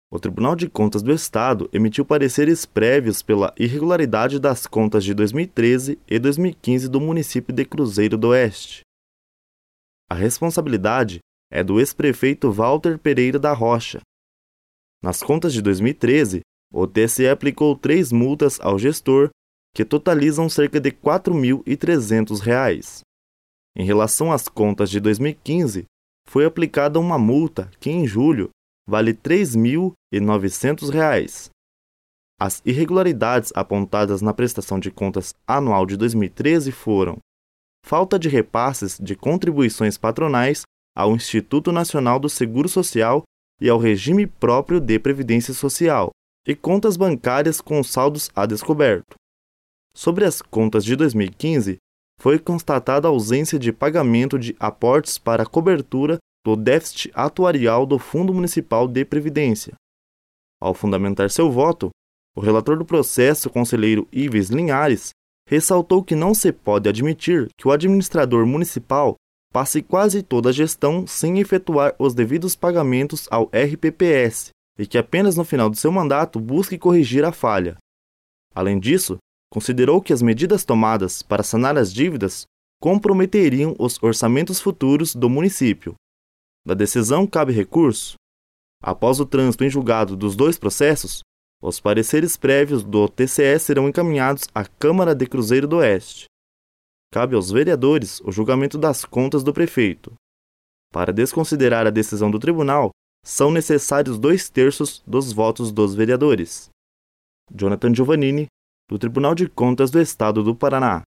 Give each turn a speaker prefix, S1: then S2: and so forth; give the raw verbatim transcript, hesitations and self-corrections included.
S1: O Tribunal de Contas do Estado emitiu pareceres prévios pela irregularidade das contas de dois mil e treze e dois mil e quinze do município de Cruzeiro do Oeste. A responsabilidade é do ex-prefeito Walter Pereira da Rocha. Nas contas de dois mil e treze, o T S E aplicou três multas ao gestor, que totalizam cerca de quatro mil e trezentos reais. Em relação às contas de dois mil e quinze, foi aplicada uma multa que, em julho, vale três mil e novecentos reais. As irregularidades apontadas na prestação de contas anual de dois mil e treze foram falta de repasses de contribuições patronais ao Instituto Nacional do Seguro Social e ao regime próprio de Previdência Social, e contas bancárias com saldos a descoberto. Sobre as contas de dois mil e quinze, foi constatada a ausência de pagamento de aportes para a cobertura do déficit atuarial do Fundo Municipal de Previdência. Ao fundamentar seu voto, o relator do processo, conselheiro Ives Linhares, ressaltou que não se pode admitir que o administrador municipal passe quase toda a gestão sem efetuar os devidos pagamentos ao R P P S e que apenas no final do seu mandato busque corrigir a falha. Além disso, considerou que as medidas tomadas para sanar as dívidas comprometeriam os orçamentos futuros do município. Da decisão cabe recurso. Após o trânsito em julgado dos dois processos, os pareceres prévios do T C E serão encaminhados à Câmara de Cruzeiro do Oeste. Cabe aos vereadores o julgamento das contas do prefeito. Para desconsiderar a decisão do tribunal, são necessários dois terços dos votos dos vereadores. Jonathan Giovannini, do Tribunal de Contas do Estado do Paraná.